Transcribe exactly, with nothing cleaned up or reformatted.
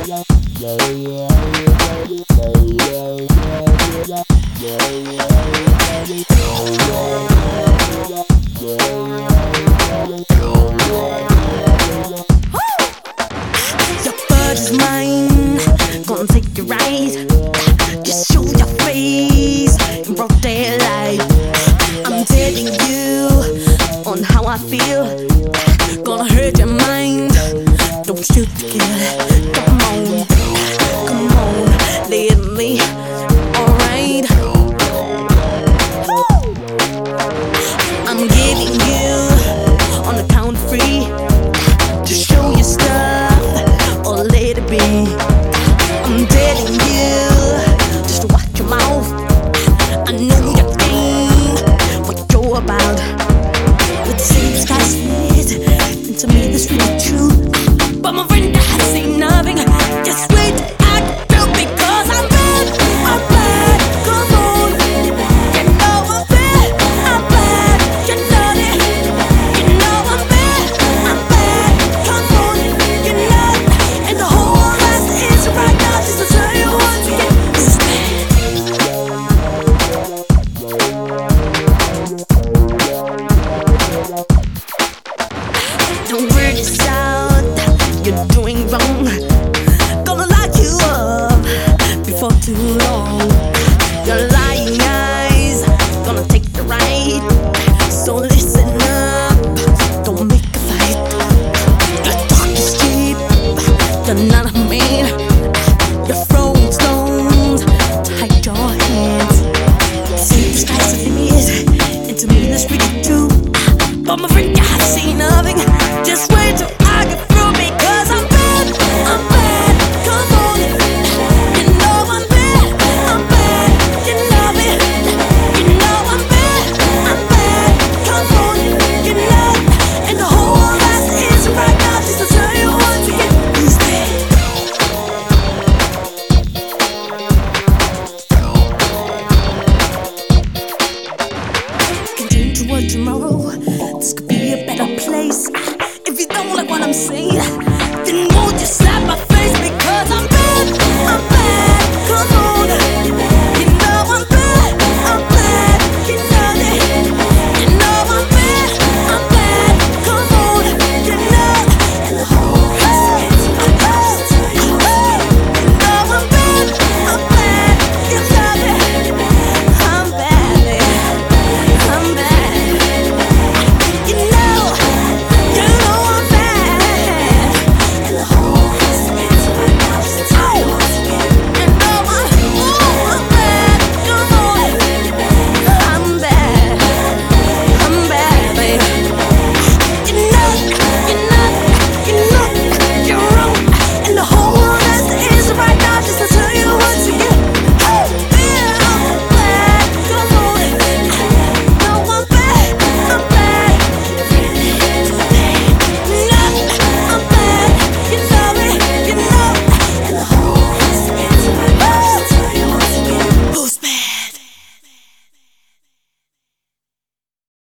Is mine, gonna take you right. Just show your face in broad daylight. I'm telling you on how I feel. Gonna hurt your mind. Don't shoot the kill. Come on, come on, let me. Alright. I'm giving you on the count of three to show you stuff. Or let it be. I'm telling you, just watch your mouth. I know your game, what you're about. With the same skies is, and to me this really true. But my friend, I say nothing. Just wait till I get through because I'm bad. I'm bad. Come on, you know I'm bad. I'm bad. You know it. You know I'm bad. I'm bad. Come on, you know. And the whole rest is right now just to tell you once again, this is bad. Don't work this out, you're doing wrong. Gonna lock you up before too long. Your lying eyes gonna take the ride. So listen up, don't make a fight. Your talk is cheap, you're not a man. You're throwing stones to hide your hands. See the sky's the limit, and to me that's really true. But my friend, I see nothing. Just wait till I get through because I'm bad. I'm bad. Come on, you know I'm bad. I'm bad. You know it. You know I'm bad. I'm bad. Come on, you know. And the whole rest is right now just to tell you once again, who's bad. Continue toward tomorrow. This could be a better place. If you don't like what I'm saying, then won't you stop?